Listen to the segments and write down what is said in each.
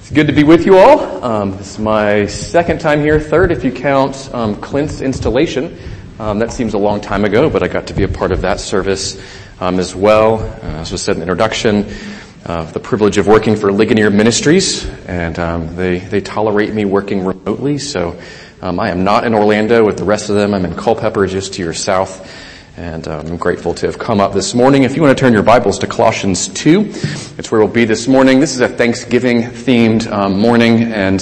It's good to be with you all. This is my second time here, third if you count Clint's installation. That seems a long time ago, but I got to be a part of that service as well. As was said in the introduction, the privilege of working for Ligonier Ministries, and they tolerate me working remotely, so I am not in Orlando with the rest of them. I'm in Culpeper, just to your south. And I'm grateful to have come up this morning. If you want to turn your Bibles to Colossians 2, it's where we'll be this morning. This is a Thanksgiving-themed morning, and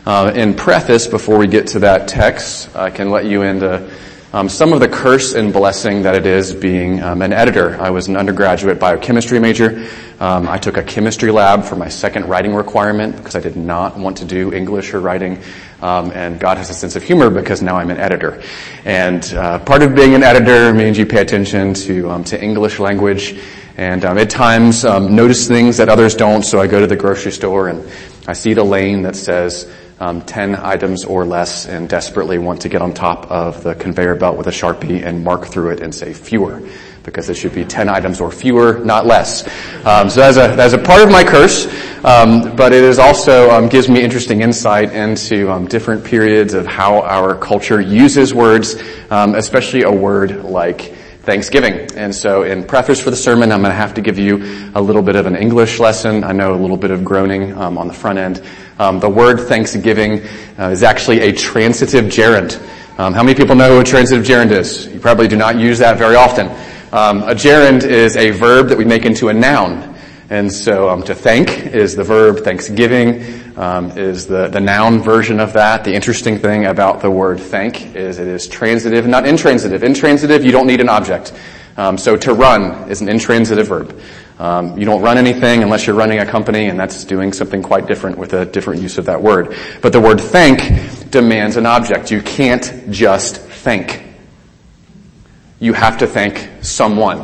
in preface, before we get to that text, I can let you into some of the curse and blessing that it is being an editor. I was an undergraduate biochemistry major. I took a chemistry lab for my second writing requirement because I did not want to do English or writing. And God has a sense of humor because now I'm an editor. And part of being an editor means you pay attention to English language and at times notice things that others don't. So I go to the grocery store and I see the lane that says 10 items or less and desperately want to get on top of the conveyor belt with a Sharpie and mark through it and say fewer, because it should be 10 items or fewer, not less. So that's a part of my curse, but it is also gives me interesting insight into different periods of how our culture uses words, especially a word like Thanksgiving. And so in preface for the sermon, I'm going to have to give you a little bit of an English lesson. I know a little bit of groaning on the front end. The word Thanksgiving is actually a transitive gerund. How many people know who a transitive gerund is? You probably do not use that very often. A gerund is a verb that we make into a noun. And so to thank is the verb, thanksgiving is the noun version of that. The interesting thing about the word thank is it is transitive, not intransitive. Intransitive, you don't need an object. So to run is an intransitive verb. You don't run anything unless you're running a company, and that's doing something quite different with a different use of that word. But the word thank demands an object. You can't just thank. You have to thank someone.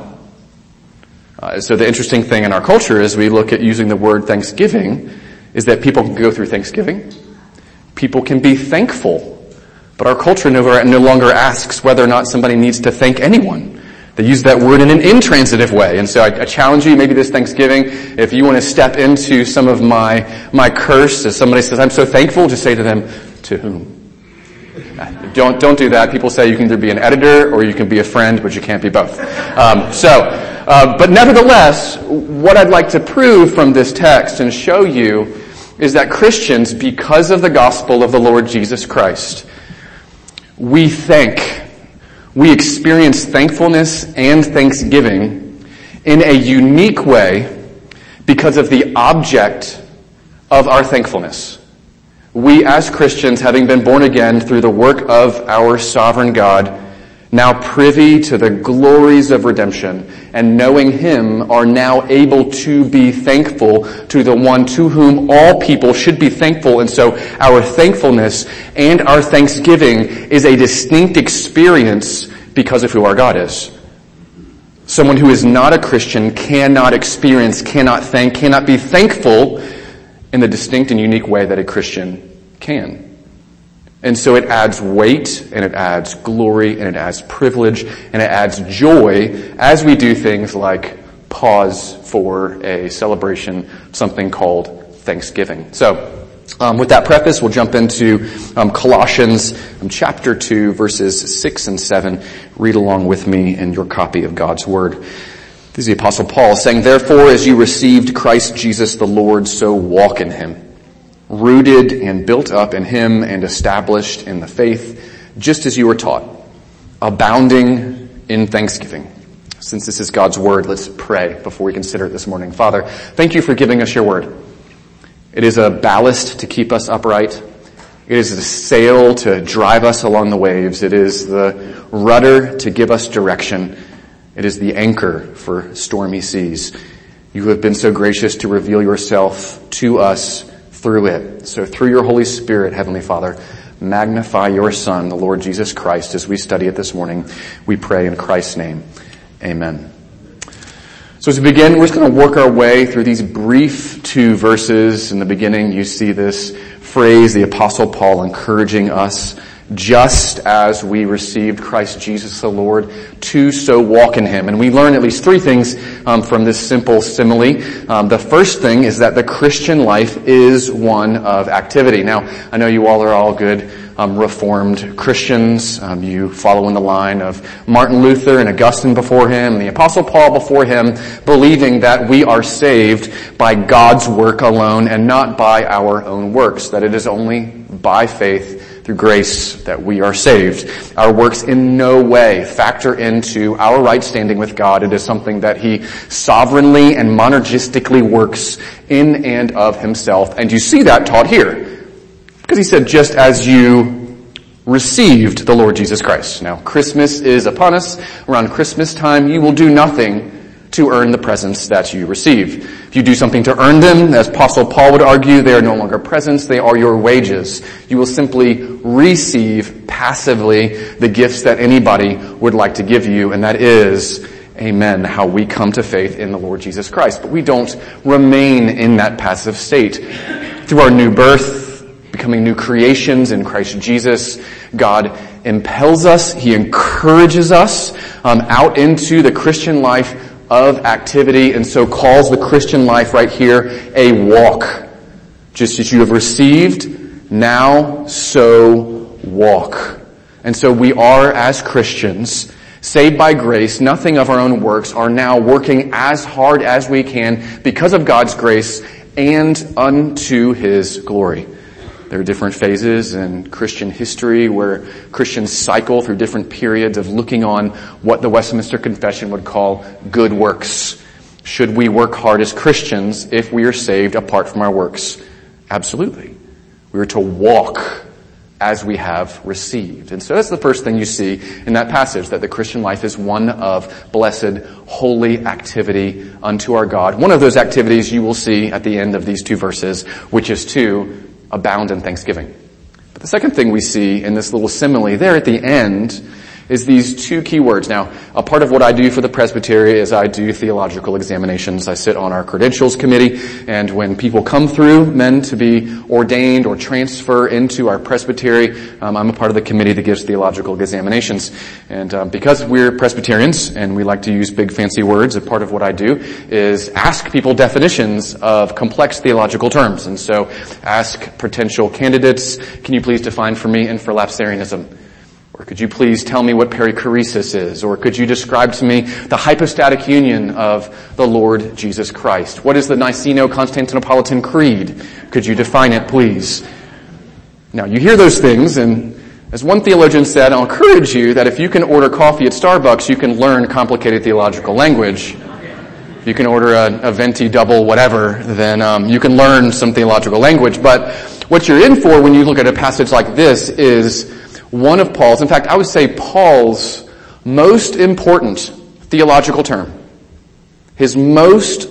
So the interesting thing in our culture is we look at using the word Thanksgiving is that people can go through Thanksgiving. People can be thankful. But our culture no longer asks whether or not somebody needs to thank anyone. They use that word in an intransitive way. And so I challenge you, maybe this Thanksgiving, if you want to step into some of my curse, as somebody says, I'm so thankful, just say to them, to whom? Don't do that. People say you can either be an editor or you can be a friend, but you can't be both. But nevertheless, what I'd like to prove from this text and show you is that Christians, because of the gospel of the Lord Jesus Christ, we experience thankfulness and thanksgiving in a unique way because of the object of our thankfulness. We as Christians, having been born again through the work of our sovereign God, now privy to the glories of redemption, and knowing Him, are now able to be thankful to the one to whom all people should be thankful. And so our thankfulness and our thanksgiving is a distinct experience because of who our God is. Someone who is not a Christian cannot experience, cannot thank, cannot be thankful in the distinct and unique way that a Christian can. And so it adds weight, and it adds glory, and it adds privilege, and it adds joy as we do things like pause for a celebration, something called Thanksgiving. So, with that preface, we'll jump into Colossians chapter 2, verses 6 and 7. Read along with me in your copy of God's Word. This is the Apostle Paul saying, "Therefore, as you received Christ Jesus the Lord, so walk in Him, rooted and built up in Him and established in the faith, just as you were taught, abounding in thanksgiving." Since this is God's Word, let's pray before we consider it this morning. Father, thank you for giving us your Word. It is a ballast to keep us upright. It is a sail to drive us along the waves. It is the rudder to give us direction. It is the anchor for stormy seas. You have been so gracious to reveal yourself to us through it. So through your Holy Spirit, Heavenly Father, magnify your Son, the Lord Jesus Christ, as we study it this morning. We pray in Christ's name. Amen. So as we begin, we're just going to work our way through these brief 2 verses. In the beginning, you see this phrase, the Apostle Paul encouraging us just as we received Christ Jesus the Lord, to so walk in him. And we learn at least three things from this simple simile. The first thing is that the Christian life is one of activity. Now, I know you all are good Reformed Christians. You follow in the line of Martin Luther and Augustine before him, the Apostle Paul before him, believing that we are saved by God's work alone and not by our own works, that it is only by faith through grace that we are saved. Our works in no way factor into our right standing with God. It is something that he sovereignly and monergistically works in and of himself. And you see that taught here. Because he said, just as you received the Lord Jesus Christ. Now, Christmas is upon us. Around Christmas time, you will do nothing to earn the presents that you receive. If you do something to earn them, as Apostle Paul would argue, they are no longer presents, they are your wages. You will simply receive passively the gifts that anybody would like to give you, and that is, amen, how we come to faith in the Lord Jesus Christ. But we don't remain in that passive state. Through our new birth, becoming new creations in Christ Jesus, God impels us, he encourages us out into the Christian life of activity, and so calls the Christian life right here a walk. Just as you have received, now so walk. And so we are, as Christians, saved by grace, nothing of our own works, are now working as hard as we can because of God's grace and unto his glory. There are different phases in Christian history where Christians cycle through different periods of looking on what the Westminster Confession would call good works. Should we work hard as Christians if we are saved apart from our works? Absolutely. We are to walk as we have received. And so that's the first thing you see in that passage, that the Christian life is one of blessed, holy activity unto our God. One of those activities you will see at the end of these two verses, which is to abound in thanksgiving. But the second thing we see in this little simile there at the end is these two key words. Now, a part of what I do for the presbytery is I do theological examinations. I sit on our credentials committee, and when people come through, men to be ordained or transfer into our presbytery, I'm a part of the committee that gives theological examinations. And because we're Presbyterians and we like to use big fancy words, a part of what I do is ask people definitions of complex theological terms. And so ask potential candidates, can you please define for me infralapsarianism? Or could you please tell me what perichoresis is? Or could you describe to me the hypostatic union of the Lord Jesus Christ? What is the Niceno-Constantinopolitan Creed? Could you define it, please? Now, you hear those things, and as one theologian said, I'll encourage you that if you can order coffee at Starbucks, you can learn complicated theological language. If you can order a venti double whatever, then you can learn some theological language. But what you're in for when you look at a passage like this is one of Paul's, in fact, I would say Paul's most important theological term. His most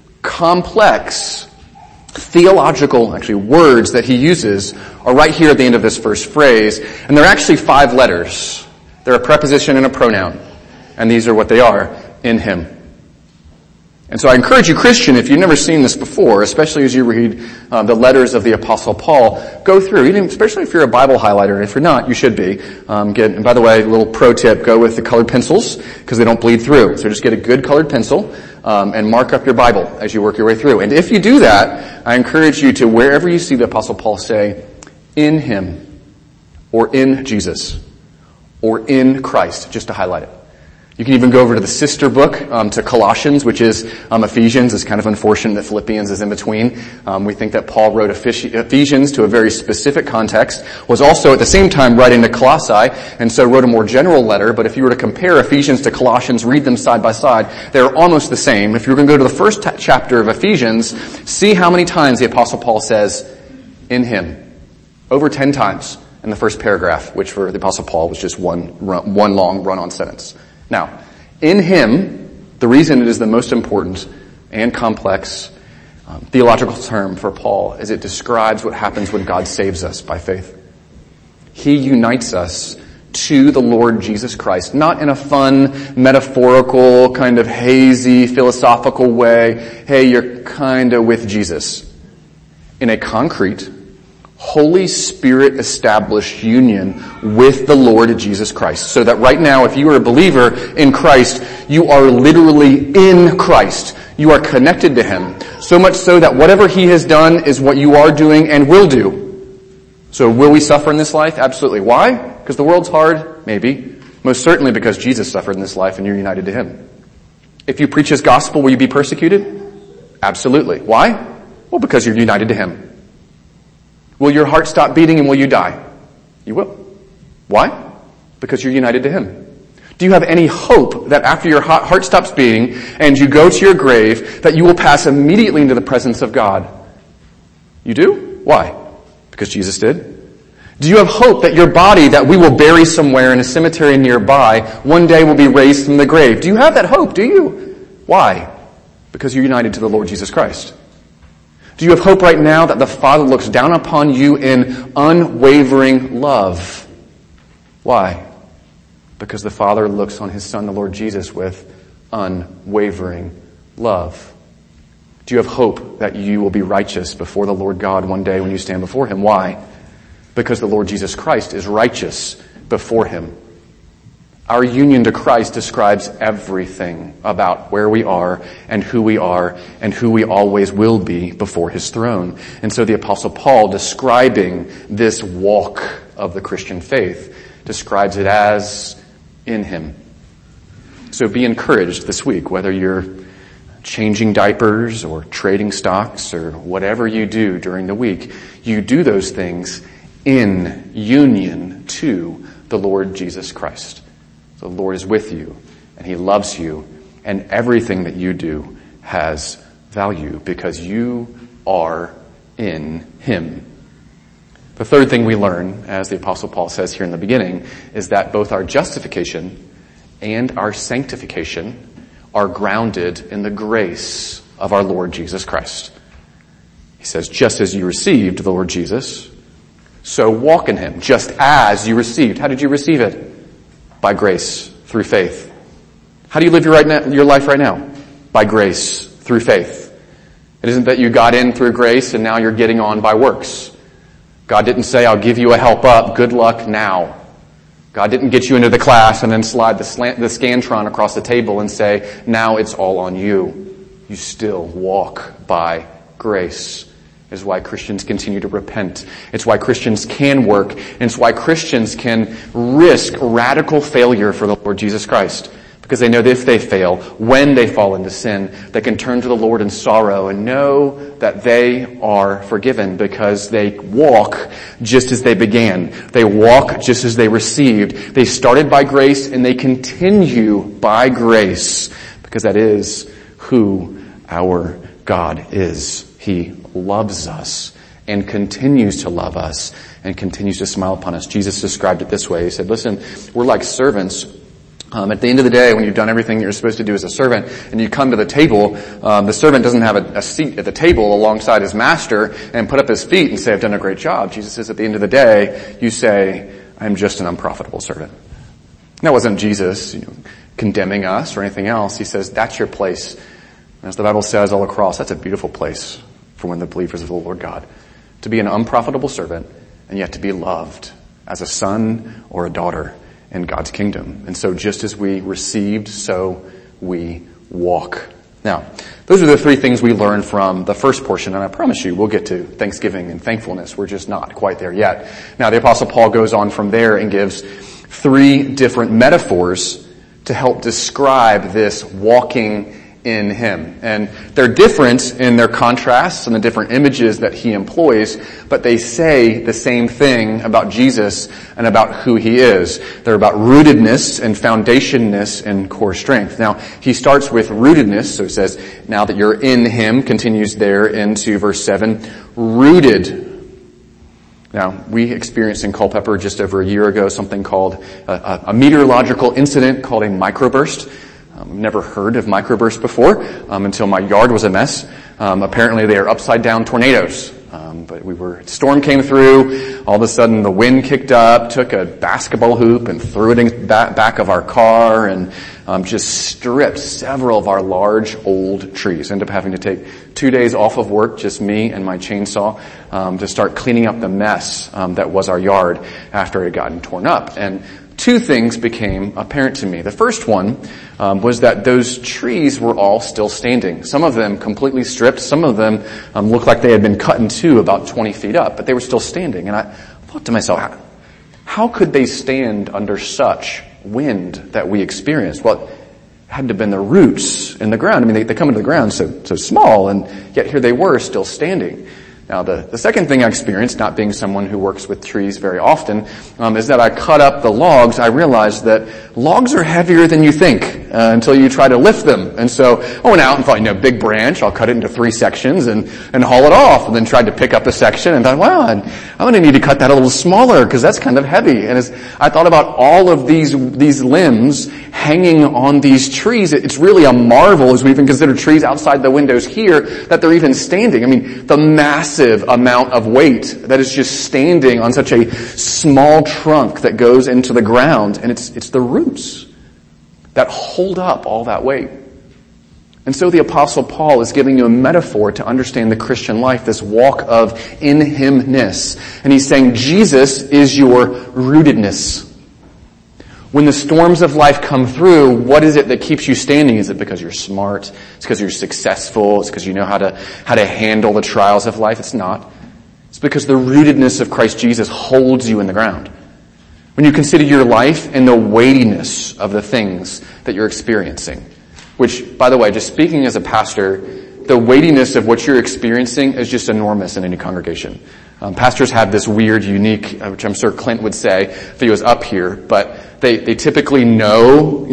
complex theological, words that he uses are right here at the end of this first phrase. And they're actually 5 letters. They're a preposition and a pronoun. And these are what they are: in him. And so I encourage you, Christian, if you've never seen this before, especially as you read the letters of the Apostle Paul, go through, especially if you're a Bible highlighter, and if you're not, you should be. And by the way, a little pro tip, go with the colored pencils, because they don't bleed through. So just get a good colored pencil, and mark up your Bible as you work your way through. And if you do that, I encourage you to, wherever you see the Apostle Paul, say, in him, or in Jesus, or in Christ, just to highlight it. You can even go over to the sister book, to Colossians, which is Ephesians. It's kind of unfortunate that Philippians is in between. We think that Paul wrote Ephesians to a very specific context, was also at the same time writing to Colossae, and so wrote a more general letter. But if you were to compare Ephesians to Colossians, read them side by side, they're almost the same. If you're going to go to the first chapter of Ephesians, see how many times the Apostle Paul says, in him. Over 10 times in the first paragraph, which for the Apostle Paul was just one long run-on sentence. Now, in him, the reason it is the most important and complex theological term for Paul is it describes what happens when God saves us by faith. He unites us to the Lord Jesus Christ, not in a fun, metaphorical, kind of hazy, philosophical way. Hey, you're kind of with Jesus. In a concrete, Holy Spirit established union with the Lord Jesus Christ. So that right now, if you are a believer in Christ, you are literally in Christ. You are connected to Him. So much so that whatever He has done is what you are doing and will do. So will we suffer in this life? Absolutely. Why? Because the world's hard? Maybe. Most certainly because Jesus suffered in this life and you're united to Him. If you preach His gospel, will you be persecuted? Absolutely. Why? Well, because you're united to Him. Will your heart stop beating and will you die? You will. Why? Because you're united to Him. Do you have any hope that after your heart stops beating and you go to your grave, that you will pass immediately into the presence of God? You do? Why? Because Jesus did. Do you have hope that your body that we will bury somewhere in a cemetery nearby one day will be raised from the grave? Do you have that hope? Do you? Why? Because you're united to the Lord Jesus Christ. Do you have hope right now that the Father looks down upon you in unwavering love? Why? Because the Father looks on His Son, the Lord Jesus, with unwavering love. Do you have hope that you will be righteous before the Lord God one day when you stand before Him? Why? Because the Lord Jesus Christ is righteous before Him. Our union to Christ describes everything about where we are and who we always will be before His throne. And so the Apostle Paul, describing this walk of the Christian faith, describes it as in Him. So be encouraged this week, whether you're changing diapers or trading stocks or whatever you do during the week, you do those things in union to the Lord Jesus Christ. The Lord is with you, and He loves you, and everything that you do has value because you are in Him. The third thing we learn, as the Apostle Paul says here in the beginning, is that both our justification and our sanctification are grounded in the grace of our Lord Jesus Christ. He says, just as you received the Lord Jesus, so walk in Him, just as you received. How did you receive it? By grace, through faith. How do you live your life right now? By grace, through faith. It isn't that you got in through grace and now you're getting on by works. God didn't say, I'll give you a help up, good luck now. God didn't get you into the class and then slide the Scantron across the table and say, now it's all on you. You still walk by grace. Is why Christians continue to repent. It's why Christians can work. And it's why Christians can risk radical failure for the Lord Jesus Christ. Because they know that if they fail, when they fall into sin, they can turn to the Lord in sorrow and know that they are forgiven because they walk just as they began. They walk just as they received. They started by grace and they continue by grace because that is who our God is. He loves us and continues to love us and continues to smile upon us. Jesus described it this way. He said, listen, we're like servants. At the end of the day, when you've done everything you're supposed to do as a servant and you come to the table, the servant doesn't have a seat at the table alongside his master and put up his feet and say, I've done a great job. Jesus says at the end of the day, you say, I'm just an unprofitable servant. That wasn't Jesus, condemning us or anything else. He says, that's your place. And as the Bible says all across, that's a beautiful place for when the believers of the Lord God. To be an unprofitable servant and yet to be loved as a son or a daughter in God's kingdom. And so just as we received, so we walk. Now, those are the three things we learned from the first portion, and I promise you we'll get to thanksgiving and thankfulness. We're just not quite there yet. Now, the Apostle Paul goes on from there and gives three different metaphors to help describe this walking in Him. And they're different in their contrasts and the different images that he employs, but they say the same thing about Jesus and about who He is. They're about rootedness and foundationness and core strength. Now, he starts with rootedness, so he says, now that you're in Him, continues there into verse 7, rooted. Now, we experienced in Culpeper just over a year ago something called a meteorological incident called a microburst. Never heard of microbursts before until my yard was a mess. Apparently they are upside down tornadoes. But storm came through, all of a sudden the wind kicked up, took a basketball hoop and threw it in the back of our car and just stripped several of our large old trees. Ended up having to take 2 days off of work, just me and my chainsaw, to start cleaning up the mess that was our yard after it had gotten torn up. And two things became apparent to me. The first one was that those trees were all still standing. Some of them completely stripped. Some of them looked like they had been cut in two about 20 feet up, but they were still standing. And I thought to myself, how could they stand under such wind that we experienced? Well, it had to have been the roots in the ground. I mean, they come into the ground so small, and yet here they were still standing. Now, the second thing I experienced, not being someone who works with trees very often, is that I cut up the logs. I realized that logs are heavier than you think until you try to lift them. And so I went out and thought, big branch, I'll cut it into 3 sections and haul it off. And then tried to pick up a section and thought, wow, I'm going to need to cut that a little smaller because that's kind of heavy. And as I thought about all of these limbs hanging on these trees, it's really a marvel as we even consider trees outside the windows here that they're even standing. I mean, the massive amount of weight that is just standing on such a small trunk that goes into the ground, and it's the roots that hold up all that weight. And so the Apostle Paul is giving you a metaphor to understand the Christian life, this walk of in himness. And he's saying Jesus is your rootedness. When the storms of life come through, what is it that keeps you standing? Is it because you're smart? It's because you're successful? It's because you know how to handle the trials of life? It's not. It's because the rootedness of Christ Jesus holds you in the ground. When you consider your life and the weightiness of the things that you're experiencing, which, by the way, just speaking as a pastor, the weightiness of what you're experiencing is just enormous in any congregation. Pastors have this weird, unique, which I'm sure Clint would say if he was up here, but they typically know,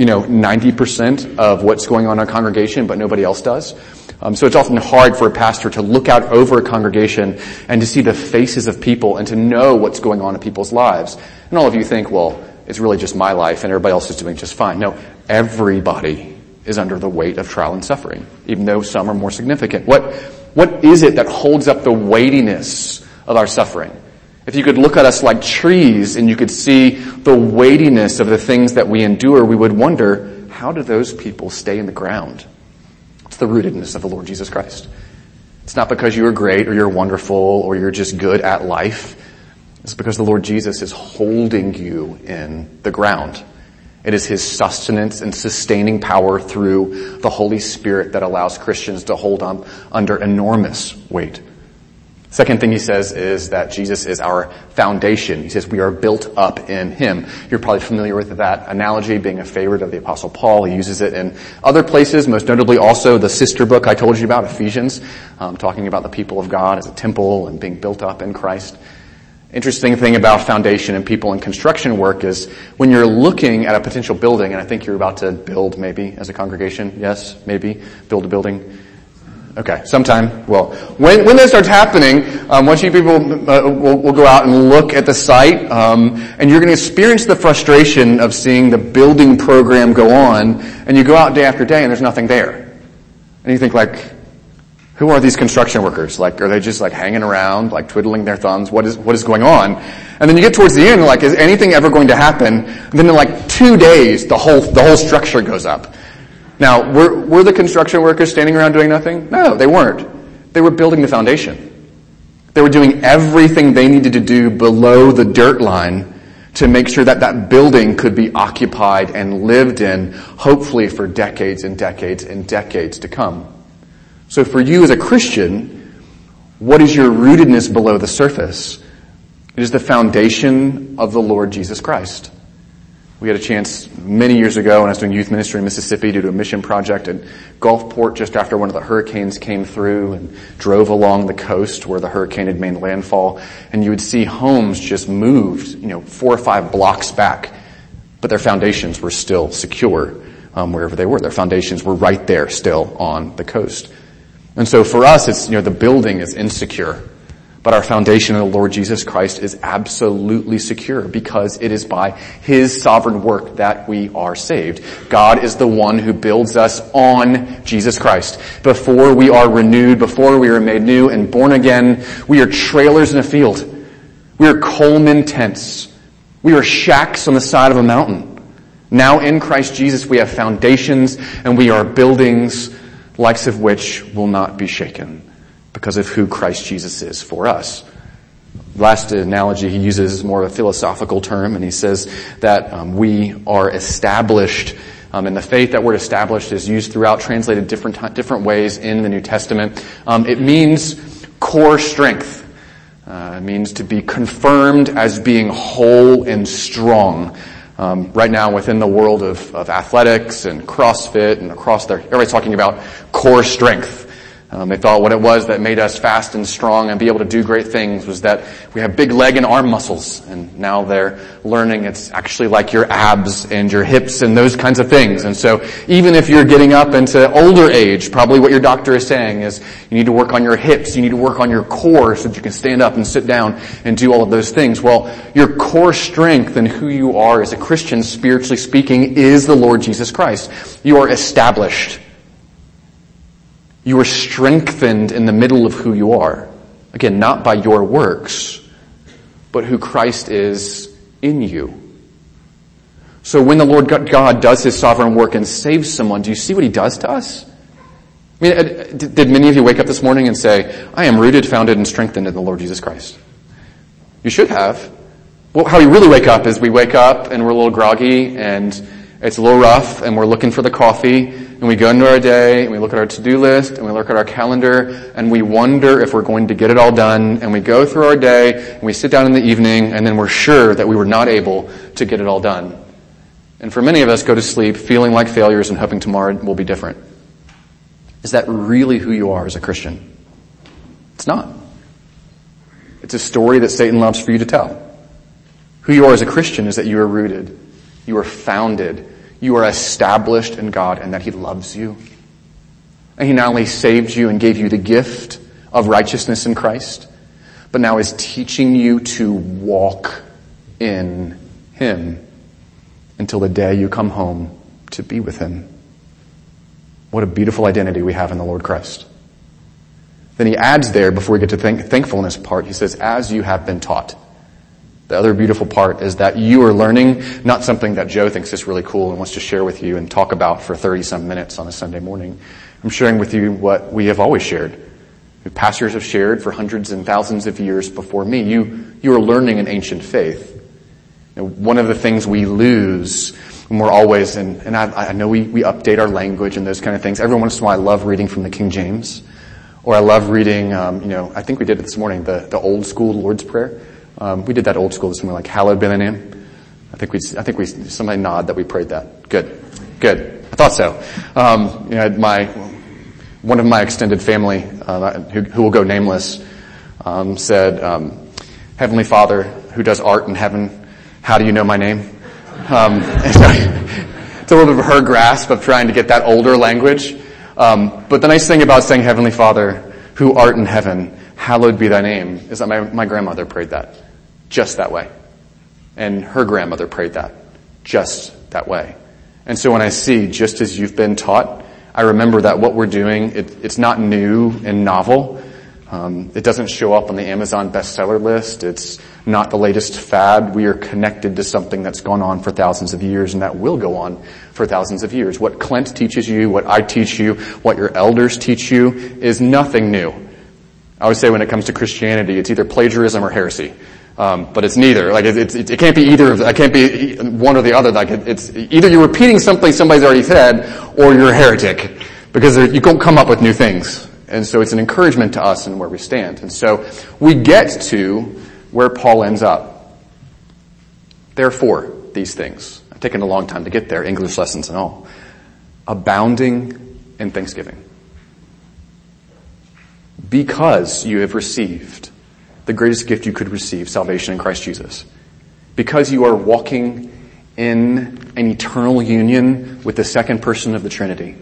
90% of what's going on in a congregation, but nobody else does. So it's often hard for a pastor to look out over a congregation and to see the faces of people and to know what's going on in people's lives. And all of you think, well, it's really just my life and everybody else is doing just fine. No, everybody is under the weight of trial and suffering, even though some are more significant. What is it that holds up the weightiness of our suffering? If you could look at us like trees and you could see the weightiness of the things that we endure, we would wonder, how do those people stay in the ground? It's the rootedness of the Lord Jesus Christ. It's not because you are great or you're wonderful or you're just good at life. It's because the Lord Jesus is holding you in the ground. It is his sustenance and sustaining power through the Holy Spirit that allows Christians to hold on under enormous weight. Second thing he says is that Jesus is our foundation. He says we are built up in him. You're probably familiar with that analogy, being a favorite of the Apostle Paul. He uses it in other places, most notably also the sister book I told you about, Ephesians, talking about the people of God as a temple and being built up in Christ. Interesting thing about foundation and people in construction work is when you're looking at a potential building, and I think you're about to build maybe as a congregation. Yes, maybe build a building. Okay, sometime. Well, when that starts happening, once you people will go out and look at the site, and you're going to experience the frustration of seeing the building program go on, and you go out day after day and there's nothing there. And you think who are these construction workers? Are they just hanging around, twiddling their thumbs? What is going on? And then you get towards the end, is anything ever going to happen? And then in 2 days, the whole structure goes up. Now, were the construction workers standing around doing nothing? No, they weren't. They were building the foundation. They were doing everything they needed to do below the dirt line to make sure that building could be occupied and lived in, hopefully for decades and decades and decades to come. So for you as a Christian, what is your rootedness below the surface? It is the foundation of the Lord Jesus Christ. We had a chance many years ago when I was doing youth ministry in Mississippi to do a mission project at Gulfport just after one of the hurricanes came through and drove along the coast where the hurricane had made landfall. And you would see homes just moved, 4 or 5 blocks back, but their foundations were still secure wherever they were. Their foundations were right there still on the coast. And so for us, it's, the building is insecure, But our foundation in the Lord Jesus Christ is absolutely secure because it is by His sovereign work that we are saved. God is the one who builds us on Jesus Christ. Before we are renewed, before we are made new and born again, we are trailers in a field. We are Coleman tents. We are shacks on the side of a mountain. Now in Christ Jesus we have foundations and we are buildings, likes of which will not be shaken, because of who Christ Jesus is for us. Last analogy he uses is more of a philosophical term, and he says that we are established, and the faith, that word established is used throughout, translated different ways in the New Testament. It means core strength. It means to be confirmed as being whole and strong. Right now within the world of athletics and CrossFit and across there, everybody's talking about core strength. They thought what it was that made us fast and strong and be able to do great things was that we have big leg and arm muscles. And now they're learning it's actually like your abs and your hips and those kinds of things. And so even if you're getting up into older age, probably what your doctor is saying is you need to work on your hips, you need to work on your core so that you can stand up and sit down and do all of those things. Well, your core strength and who you are as a Christian, spiritually speaking, is the Lord Jesus Christ. You are established. You are strengthened in the middle of who you are. Again, not by your works, but who Christ is in you. So when the Lord God does His sovereign work and saves someone, do you see what He does to us? I mean, did many of you wake up this morning and say, I am rooted, founded, and strengthened in the Lord Jesus Christ? You should have. Well, how we really wake up is we wake up and we're a little groggy and it's a little rough and we're looking for the coffee. And we go into our day, and we look at our to-do list, and we look at our calendar, and we wonder if we're going to get it all done. And we go through our day, and we sit down in the evening, and then we're sure that we were not able to get it all done. And for many of us, go to sleep feeling like failures and hoping tomorrow will be different. Is that really who you are as a Christian? It's not. It's a story that Satan loves for you to tell. Who you are as a Christian is that you are rooted, you are founded, you are established in God, and that He loves you. And He not only saved you and gave you the gift of righteousness in Christ, but now is teaching you to walk in Him until the day you come home to be with Him. What a beautiful identity we have in the Lord Christ. Then he adds there, before we get to the thankfulness part, he says, as you have been taught. The other beautiful part is that you are learning not something that Joe thinks is really cool and wants to share with you and talk about for 30-some minutes on a Sunday morning. I'm sharing with you what we have always shared. Pastors have shared for hundreds and thousands of years before me. You are learning an ancient faith. You know, one of the things we lose when we're always, and I know we update our language and those kind of things. Every once in a while I love reading from the King James. Or I love reading, I think we did it this morning, the old school Lord's Prayer. We did that old school this morning, like, hallowed be thy name. I think we, somebody nod that we prayed that. Good. I thought so. One of my extended family, who will go nameless, said, Heavenly Father, who does art in heaven, how do you know my name? It's a little bit of her grasp of trying to get that older language. But the nice thing about saying Heavenly Father, who art in heaven, hallowed be thy name, is that my grandmother prayed that just that way. And her grandmother prayed that just that way. And so when I see, just as you've been taught, I remember that what we're doing, it's not new and novel. It doesn't show up on the Amazon bestseller list. It's not the latest fad. We are connected to something that's gone on for thousands of years and that will go on for thousands of years. What Clint teaches you, what I teach you, what your elders teach you is nothing new. I always say when it comes to Christianity, it's either plagiarism or heresy. But it's neither. Like it can't be either. It can't be one or the other. Like it's either you're repeating something somebody's already said, or you're a heretic, because you don't come up with new things. And so it's an encouragement to us and where we stand. And so we get to where Paul ends up. Therefore, these things. I've taken a long time to get there, English lessons and all. Abounding in thanksgiving. Because you have received the greatest gift you could receive, salvation in Christ Jesus. Because you are walking in an eternal union with the second person of the Trinity.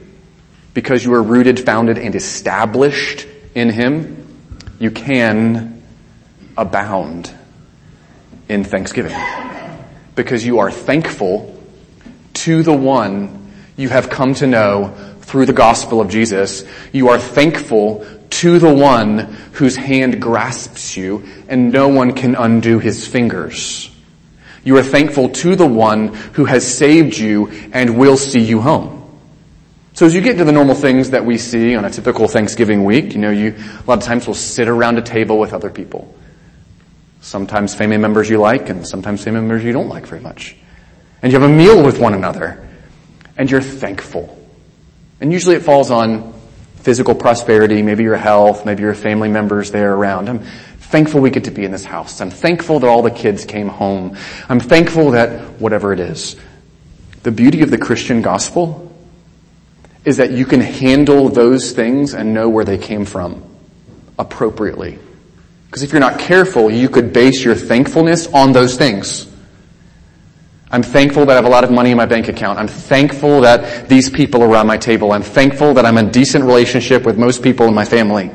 Because you are rooted, founded, and established in Him, you can abound in thanksgiving. Because you are thankful to the one you have come to know through the gospel of Jesus. You are thankful to the one whose hand grasps you and no one can undo his fingers. You are thankful to the one who has saved you and will see you home. So as you get to the normal things that we see on a typical Thanksgiving week, you a lot of times will sit around a table with other people. Sometimes family members you like and sometimes family members you don't like very much. And you have a meal with one another and you're thankful. And usually it falls on physical prosperity, maybe your health, maybe your family members there around. I'm thankful we get to be in this house. I'm thankful that all the kids came home. I'm thankful that whatever it is. The beauty of the Christian gospel is that you can handle those things and know where they came from appropriately. Because if you're not careful, you could base your thankfulness on those things. I'm thankful that I have a lot of money in my bank account. I'm thankful that these people are around my table. I'm thankful that I'm in a decent relationship with most people in my family.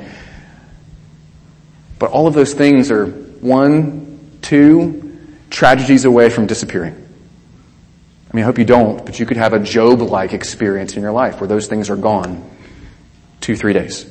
But all of those things are 1, 2 tragedies away from disappearing. I hope you don't, but you could have a Job-like experience in your life where those things are gone 2-3 days.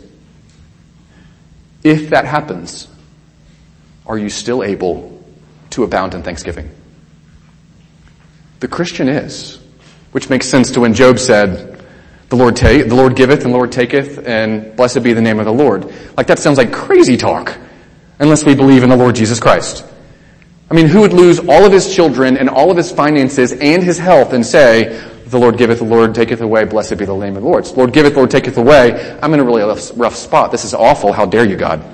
If that happens, are you still able to abound in thanksgiving? The Christian is, which makes sense to when Job said, the Lord giveth and the Lord taketh, and blessed be the name of the Lord. Like that sounds like crazy talk, unless we believe in the Lord Jesus Christ. Who would lose all of his children and all of his finances and his health and say, the Lord giveth, the Lord taketh away, blessed be the name of the Lord. Lord giveth, Lord taketh away. I'm in a really rough spot. This is awful. How dare you, God?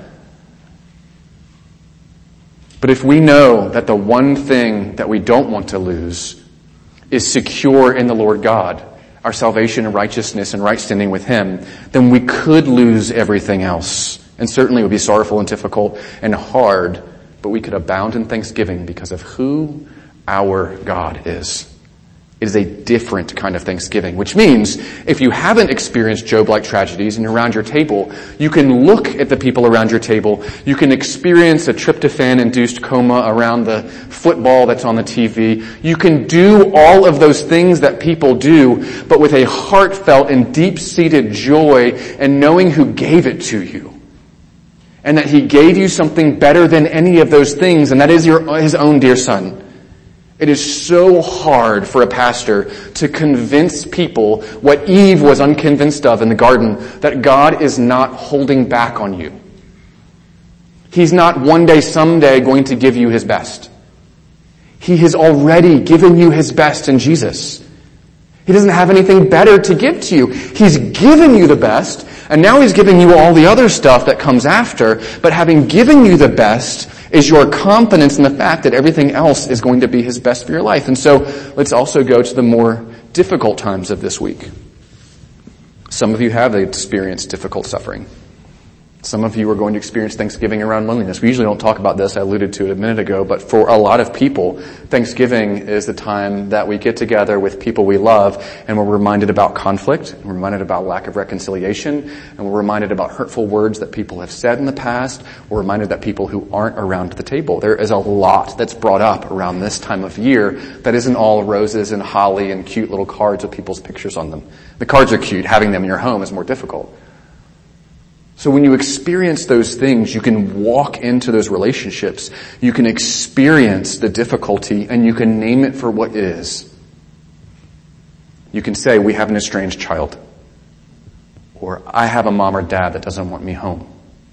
But if we know that the one thing that we don't want to lose is secure in the Lord God, our salvation and righteousness and right standing with him, then we could lose everything else. And certainly it would be sorrowful and difficult and hard, but we could abound in thanksgiving because of who our God is. It is a different kind of thanksgiving, which means if you haven't experienced Job-like tragedies and you're around your table, you can look at the people around your table. You can experience a tryptophan-induced coma around the football that's on the TV. You can do all of those things that people do, but with a heartfelt and deep-seated joy and knowing who gave it to you. And that he gave you something better than any of those things, and that is his own dear son. It is so hard for a pastor to convince people what Eve was unconvinced of in the garden, that God is not holding back on you. He's not one day, someday going to give you his best. He has already given you his best in Jesus. He doesn't have anything better to give to you. He's given you the best, and now he's giving you all the other stuff that comes after, but having given you the best is your confidence in the fact that everything else is going to be his best for your life. And so let's also go to the more difficult times of this week. Some of you have experienced difficult suffering. Some of you are going to experience Thanksgiving around loneliness. We usually don't talk about this. I alluded to it a minute ago. But for a lot of people, Thanksgiving is the time that we get together with people we love and we're reminded about conflict, we're reminded about lack of reconciliation, and we're reminded about hurtful words that people have said in the past. We're reminded that people who aren't around the table. There is a lot that's brought up around this time of year that isn't all roses and holly and cute little cards with people's pictures on them. The cards are cute. Having them in your home is more difficult. So when you experience those things, you can walk into those relationships. You can experience the difficulty and you can name it for what it is. You can say, we have an estranged child. Or I have a mom or dad that doesn't want me home.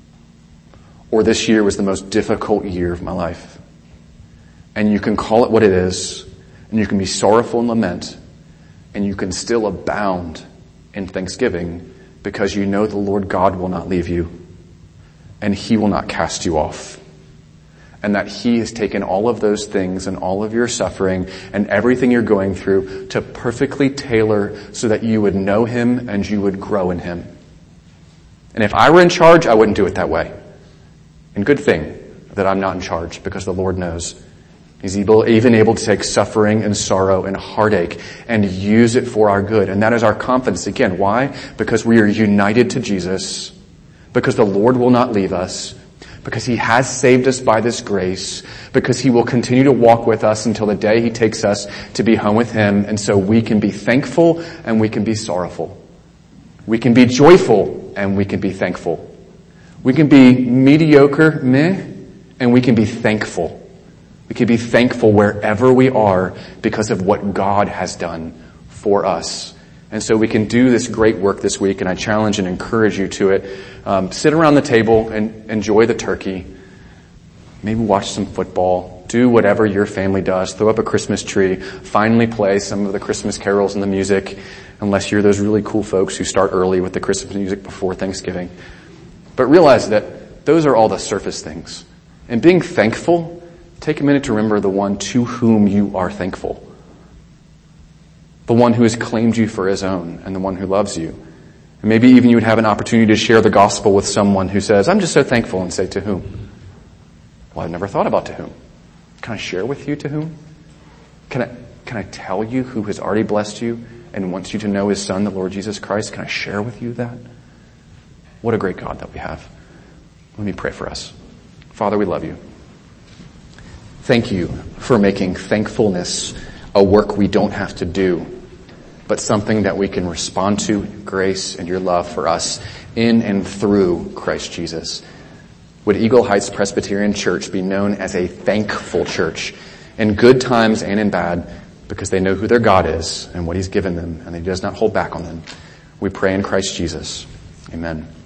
Or this year was the most difficult year of my life. And you can call it what it is. And you can be sorrowful and lament. And you can still abound in thanksgiving, because you know the Lord God will not leave you and he will not cast you off. And that he has taken all of those things and all of your suffering and everything you're going through to perfectly tailor so that you would know him and you would grow in him. And if I were in charge, I wouldn't do it that way. And good thing that I'm not in charge, because the Lord knows. He's even able to take suffering and sorrow and heartache and use it for our good. And that is our confidence. Again, why? Because we are united to Jesus. Because the Lord will not leave us. because he has saved us by this grace, because he will continue to walk with us until the day he takes us to be home with him. And so we can be thankful and we can be sorrowful. We can be joyful and we can be thankful. We can be mediocre, and we can be thankful. We can be thankful wherever we are because of what God has done for us. And so we can do this great work this week, and I challenge and encourage you to it. Sit around the table and enjoy the turkey. Maybe watch some football. Do whatever your family does. Throw up a Christmas tree. Finally play some of the Christmas carols and the music, unless you're those really cool folks who start early with the Christmas music before Thanksgiving. But realize that those are all the surface things. And being thankful, take a minute to remember the one to whom you are thankful. The one who has claimed you for his own, and the one who loves you. And maybe even you would have an opportunity to share the gospel with someone who says, I'm just so thankful, and say, to whom? Well, I've never thought about to whom. Can I share with you to whom? Can I tell you who has already blessed you and wants you to know his son, the Lord Jesus Christ? Can I share with you that? What a great God that we have. Let me pray for us. Father, we love you. Thank you for making thankfulness a work we don't have to do, but something that we can respond to in grace and your love for us in and through Christ Jesus. Would Eagle Heights Presbyterian Church be known as a thankful church in good times and in bad, because they know who their God is and what he's given them, and he does not hold back on them. We pray in Christ Jesus. Amen.